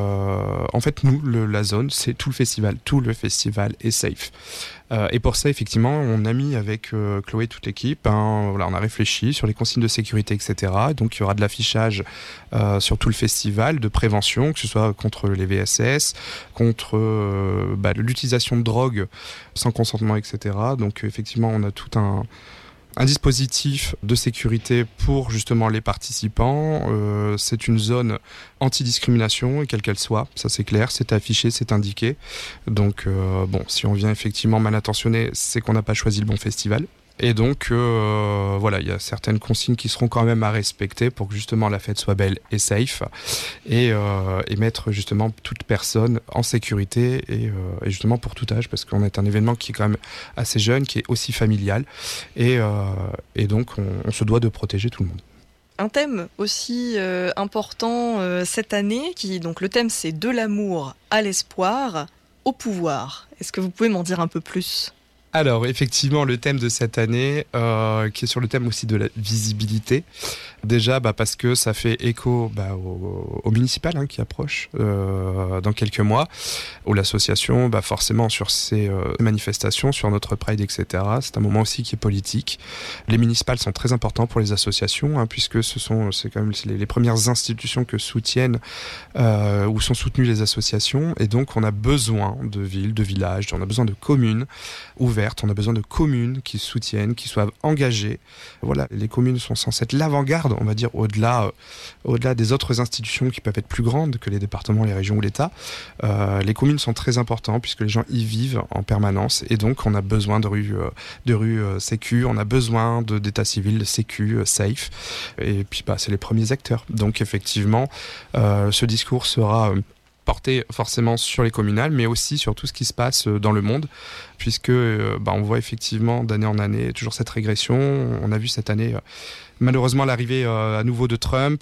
en fait nous, le, la zone, c'est tout le festival. Tout le festival est safe. Euh, et pour ça, effectivement, on a mis avec euh, Chloé toute l'équipe. Hein, voilà, on a réfléchi sur les consignes de sécurité, et cetera. Donc il y aura de l'affichage euh, sur tout le festival, de prévention, que ce soit contre les V S S, contre euh, bah, l'utilisation de drogue sans consentement, et cetera. Donc effectivement, on a tout un un dispositif de sécurité pour justement les participants. Euh, c'est une zone anti-discrimination, et quelle qu'elle soit, ça c'est clair, c'est affiché, c'est indiqué. Donc euh, bon, si on vient effectivement mal intentionné, c'est qu'on n'a pas choisi le bon festival. Et donc euh, voilà, il y a certaines consignes qui seront quand même à respecter pour que justement la fête soit belle et safe, et, euh, et mettre justement toute personne en sécurité, et, euh, et justement pour tout âge, parce qu'on est un événement qui est quand même assez jeune, qui est aussi familial, et, euh, et donc on, on se doit de protéger tout le monde. Un thème aussi euh, important euh, cette année, qui donc le thème c'est de l'amour à l'espoir, au pouvoir. Est-ce que vous pouvez m'en dire un peu plus ? Alors effectivement, le thème de cette année, euh, qui est sur le thème aussi de la visibilité, déjà bah, parce que ça fait écho bah, au, au municipal hein, qui approche euh, dans quelques mois, où l'association, bah, forcément sur ces euh, manifestations, sur notre Pride, et cetera, c'est un moment aussi qui est politique. Les municipales sont très importants pour les associations, hein, puisque ce sont c'est quand même les, les premières institutions que soutiennent euh, ou sont soutenues les associations, et donc on a besoin de villes, de villages, on a besoin de communes ouvertes. On a besoin de communes qui soutiennent, qui soient engagées. Voilà, les communes sont censées être l'avant-garde, on va dire, au-delà, euh, au-delà des autres institutions qui peuvent être plus grandes que les départements, les régions ou l'État. Euh, les communes sont très importantes puisque les gens y vivent en permanence, et donc on a besoin de rues, euh, de rues euh, sécu, on a besoin de, d'état civil sécu, euh, safe. Et puis bah, c'est les premiers acteurs. Donc effectivement, euh, ce discours sera euh, porté forcément sur les communales, mais aussi sur tout ce qui se passe dans le monde, puisque euh, bah, on voit effectivement d'année en année toujours cette régression. On a vu cette année euh, malheureusement l'arrivée euh, à nouveau de Trump,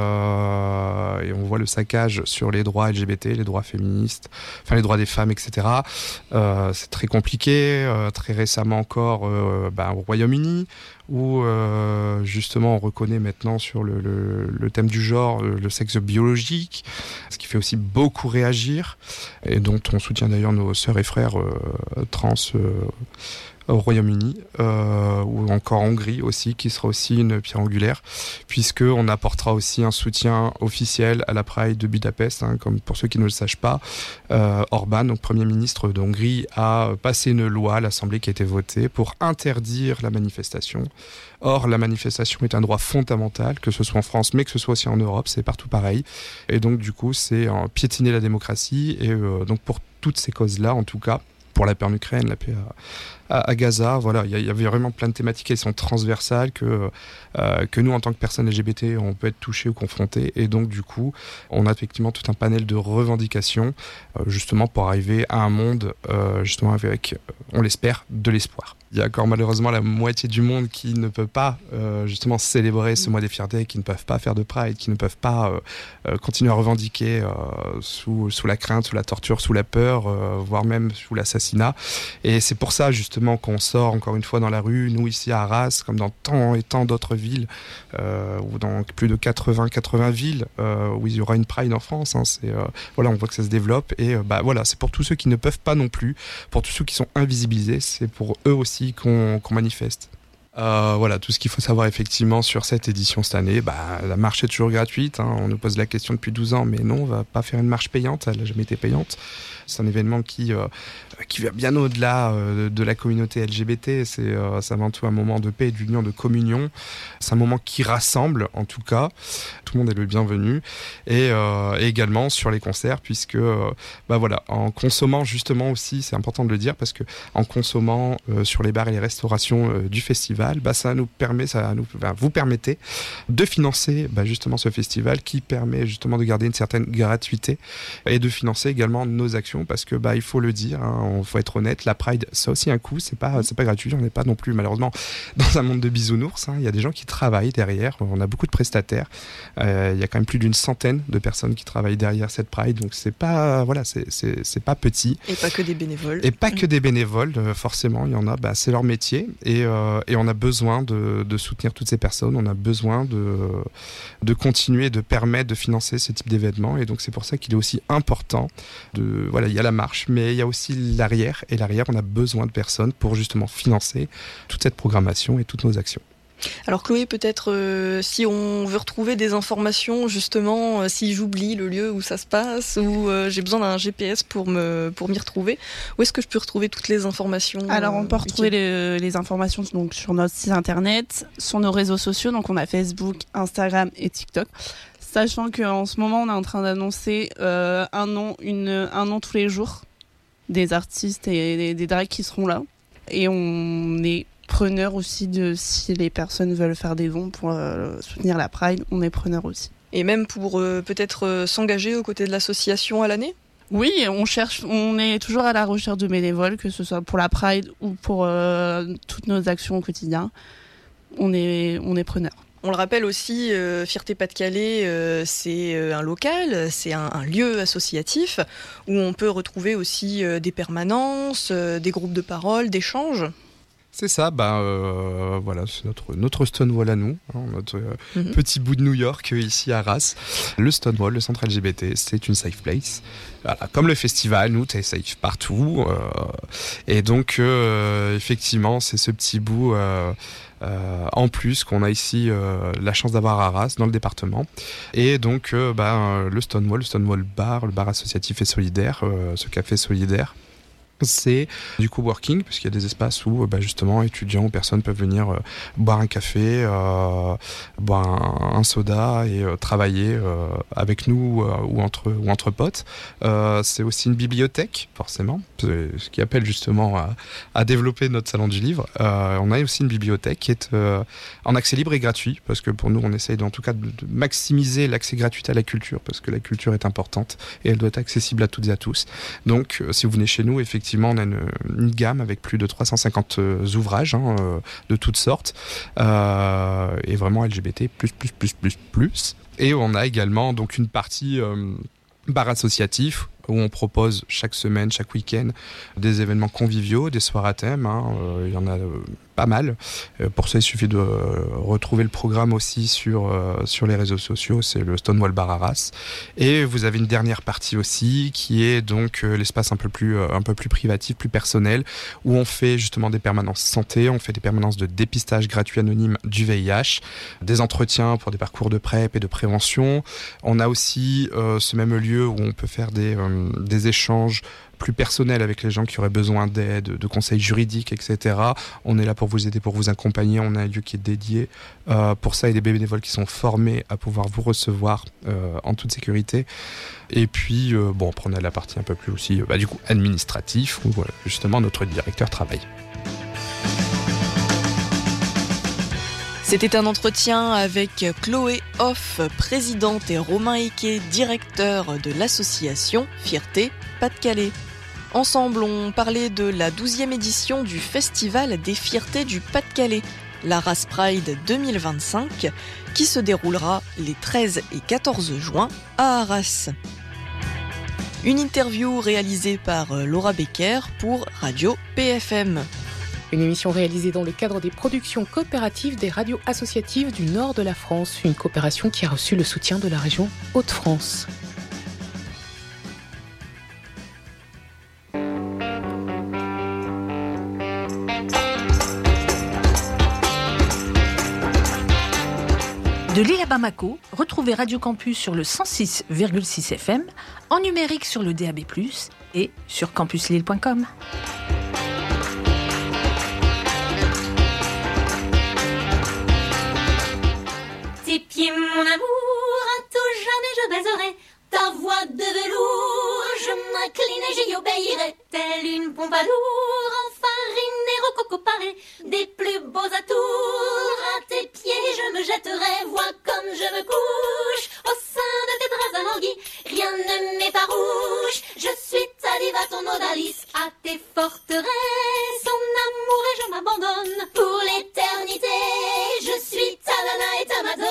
euh, et on voit le saccage sur les droits L G B T, les droits féministes, enfin les droits des femmes, et cetera. Euh, c'est très compliqué. Euh, très récemment encore euh, bah, au Royaume-Uni, où euh, justement, on reconnaît maintenant sur le, le, le thème du genre le, le sexe biologique, ce qui fait aussi beaucoup réagir, et dont on soutient d'ailleurs nos sœurs et frères euh, trans euh, au Royaume-Uni, euh, ou encore en Hongrie aussi, qui sera aussi une pierre angulaire, puisqu'on apportera aussi un soutien officiel à la Pride de Budapest, hein, comme pour ceux qui ne le sachent pas. Euh, Orban, donc Premier ministre de Hongrie, a passé une loi à l'Assemblée qui a été votée pour interdire la manifestation. Or, la manifestation est un droit fondamental, que ce soit en France, mais que ce soit aussi en Europe, c'est partout pareil. Et donc, du coup, c'est euh, piétiner la démocratie, et euh, donc pour toutes ces causes-là, en tout cas, pour la paix en Ukraine, la paix à, à, à Gaza, voilà, il y, y avait vraiment plein de thématiques, elles sont transversales, que, euh, que nous, en tant que personnes L G B T, on peut être touchés ou confrontés, et donc du coup, on a effectivement tout un panel de revendications, euh, justement pour arriver à un monde, euh, justement avec, on l'espère, de l'espoir. Il y a encore malheureusement la moitié du monde qui ne peut pas euh, justement célébrer ce mois des fiertés, qui ne peuvent pas faire de Pride, qui ne peuvent pas euh, euh, continuer à revendiquer euh, sous, sous la crainte, sous la torture, sous la peur, euh, voire même sous l'assassinat. Et c'est pour ça justement qu'on sort encore une fois dans la rue, nous ici à Arras, comme dans tant et tant d'autres villes, euh, ou dans plus de quatre-vingts villes euh, où il y aura une Pride en France. Hein, c'est, euh, voilà, on voit que ça se développe, et euh, bah, voilà, c'est pour tous ceux qui ne peuvent pas non plus, pour tous ceux qui sont invisibilisés, c'est pour eux aussi qu'on, qu'on manifeste. Euh, voilà, tout ce qu'il faut savoir effectivement sur cette édition cette année, bah, la marche est toujours gratuite, hein, on nous pose la question depuis douze ans, mais non, on va pas faire une marche payante, elle n'a jamais été payante. C'est un événement qui, euh, qui va bien au-delà euh, de la communauté L G B T, c'est, euh, c'est avant tout un moment de paix, d'union, de communion, c'est un moment qui rassemble en tout cas, tout le monde est le bienvenu, et, euh, et également sur les concerts, puisque euh, bah voilà, en consommant justement aussi, c'est important de le dire, parce que en consommant euh, sur les bars et les restaurations euh, du festival, bah, ça nous permet, ça nous, bah, vous permettez de financer bah, justement ce festival qui permet justement de garder une certaine gratuité et de financer également nos actions, parce que bah, il faut le dire, hein, on faut être honnête, la Pride ça a aussi un coût, c'est pas, c'est pas gratuit, on n'est pas non plus malheureusement dans un monde de bisounours, hein, il y a des gens qui travaillent derrière, on a beaucoup de prestataires, euh, il y a quand même plus d'une centaine de personnes qui travaillent derrière cette Pride, donc c'est pas, voilà, c'est, c'est, c'est pas petit. Et pas que des bénévoles. Et pas que des bénévoles, euh, forcément, il y en a, bah, c'est leur métier, et, euh, et on a besoin de, de soutenir toutes ces personnes, on a besoin de, de continuer, de permettre de financer ce type d'événements, et donc c'est pour ça qu'il est aussi important de, voilà, il y a la marche, mais il y a aussi l'arrière, et l'arrière, on a besoin de personnes pour justement financer toute cette programmation et toutes nos actions. Alors Chloé, peut-être euh, si on veut retrouver des informations, justement, euh, si j'oublie le lieu où ça se passe, ou euh, j'ai besoin d'un G P S pour, me, pour m'y retrouver, où est-ce que je peux retrouver toutes les informations? Alors on peut euh, retrouver les, les informations donc, sur notre site internet, sur nos réseaux sociaux, donc on a Facebook, Instagram et TikTok. Sachant qu'en ce moment on est en train d'annoncer euh, un nom, une, un nom tous les jours des artistes et des, des drags qui seront là. Et on est preneur aussi de si les personnes veulent faire des dons pour euh, soutenir la Pride, on est preneur aussi. Et même pour euh, peut-être euh, s'engager aux côtés de l'association à l'année? Oui, on cherche, on est toujours à la recherche de bénévoles, que ce soit pour la Pride ou pour euh, toutes nos actions au quotidien. On est, on est preneur. On le rappelle aussi, euh, Fierté Pas-de-Calais, euh, c'est euh, un local, c'est un, un lieu associatif où on peut retrouver aussi euh, des permanences, euh, des groupes de parole, d'échanges. C'est ça, bah euh, voilà, c'est notre notre Stonewall à nous, hein, notre euh, Mhm. petit bout de New York euh, ici à Arras. Le Stonewall, le centre L G B T, c'est une safe place. Voilà, comme le festival, nous, t'es safe partout. Euh, et donc, euh, effectivement, c'est ce petit bout euh, euh, en plus qu'on a ici euh, la chance d'avoir à Arras, dans le département. Et donc, euh, bah, euh, le Stonewall, le Stonewall Bar, le bar associatif et solidaire, euh, ce café solidaire, c'est du coworking, puisqu'il y a des espaces où bah, justement étudiants ou personnes peuvent venir euh, boire un café, euh, boire un, un soda et euh, travailler euh, avec nous euh, ou, entre, ou entre potes. Euh, c'est aussi une bibliothèque, forcément, c'est ce qui appelle justement à, à développer notre salon du livre. Euh, on a aussi une bibliothèque qui est euh, en accès libre et gratuit, parce que pour nous on essaye en tout cas de, de maximiser l'accès gratuit à la culture, parce que la culture est importante et elle doit être accessible à toutes et à tous. Donc euh, si vous venez chez nous, effectivement Effectivement, on a une, une gamme avec plus de trois cent cinquante euh, ouvrages hein, euh, de toutes sortes euh, et vraiment L G B T plus plus plus plus plus. Et on a également donc une partie euh, bar associatif où on propose chaque semaine, chaque week-end, des événements conviviaux, des soirées à thème. Hein. Euh, il y en a euh, pas mal. Euh, pour ça, il suffit de euh, retrouver le programme aussi sur, euh, sur les réseaux sociaux. C'est le Stonewall Bar Arras. Et vous avez une dernière partie aussi, qui est donc euh, l'espace un peu plus, euh, un peu plus privatif, plus personnel, où on fait justement des permanences santé, on fait des permanences de dépistage gratuit anonyme du V I H, des entretiens pour des parcours de PrEP et de prévention. On a aussi euh, ce même lieu où on peut faire des, euh, des échanges plus personnels avec les gens qui auraient besoin d'aide, de conseils juridiques, et cetera. On est là pour vous aider, pour vous accompagner. On a un lieu qui est dédié euh, pour ça et des bénévoles qui sont formés à pouvoir vous recevoir euh, en toute sécurité. Et puis, euh, bon, on a la partie un peu plus aussi, bah, du coup, administratif, où voilà, justement notre directeur travaille. C'était un entretien avec Chloé Hoff, présidente, et Romain Eke, directeur de l'association Fierté Pas-de-Calais. Ensemble, on parlait de la douzième édition du Festival des Fiertés du Pas-de-Calais, l'Arras Pride deux mille vingt-cinq, qui se déroulera les treize et quatorze juin à Arras. Une interview réalisée par Laura Becker pour Radio P F M. Une émission réalisée dans le cadre des productions coopératives des radios associatives du nord de la France, une coopération qui a reçu le soutien de la région Hauts-de-France. De Lille à Bamako, retrouvez Radio Campus sur le cent six virgule six F M, en numérique sur le D A B plus, et sur campus lille point com. Tes pieds, mon amour, à tout jamais je baiserai. Ta voix de velours, je m'incline et j'y obéirai. Telle une pompadour, enfarinée, rococo parée, des plus beaux atours. À tes pieds je me jetterai, vois comme je me couche au sein de tes draps alanguis. Rien ne m'effarouche, je suis ta diva, ton odalisque. À tes forteresses, son amour et je m'abandonne. Pour l'éternité, je suis ta nana et ta madone.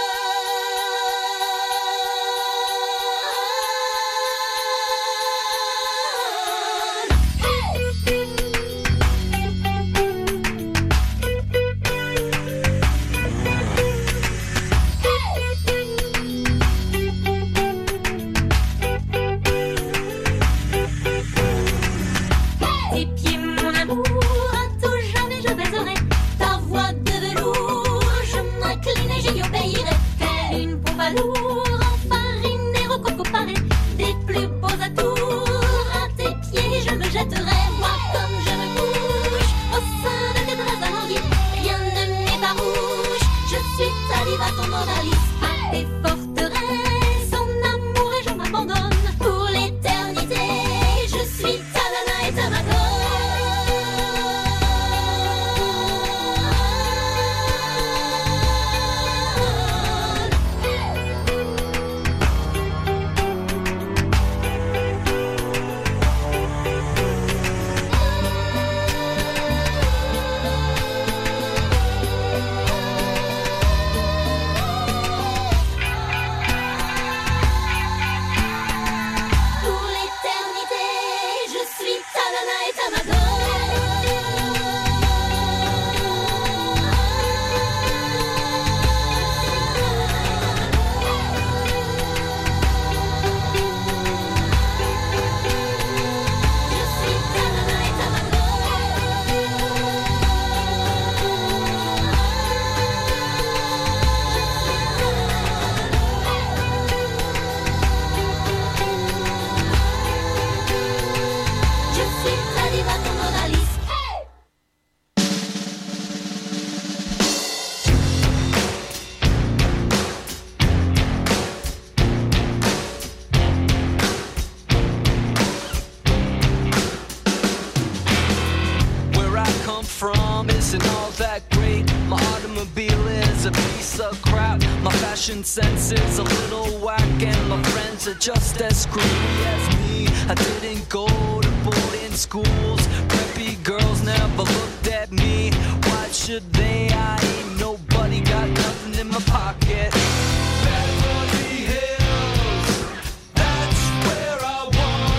Sense is a little whack and my friends are just as screwy as me. I didn't go to boarding schools, preppy girls never looked at me. Why should they? I ain't nobody, got nothing in my pocket. Beverly Hills, that's where I want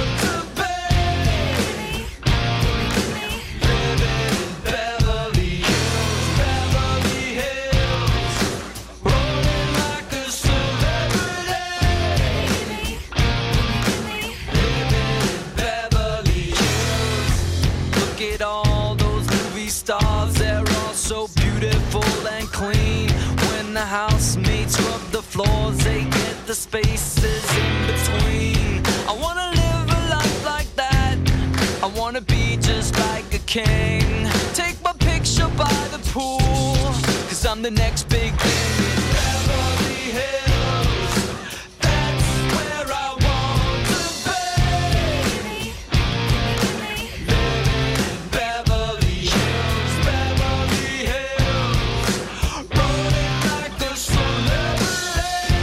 the housemates rub the floors, they get the spaces in between. I wanna live a life like that, I wanna be just like a king. Take my picture by the pool, cause I'm the next big thing in Beverly Hills. That's where I want to be. Living in Beverly Hills, Beverly Hills. Rolling like a celebrity.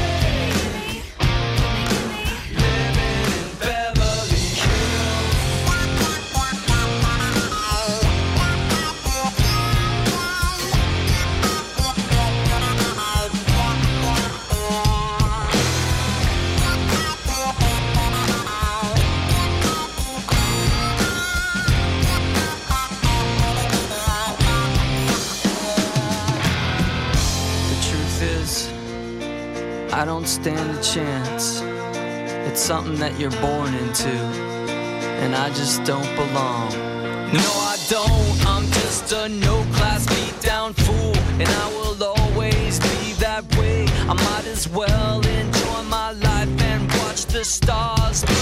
Living in Beverly Hills. I don't stand a chance. It's something that you're born into, and I just don't belong. No, I don't. I'm just a no-class beat-down fool, and I will always be that way. I might as well enjoy my life and watch the stars.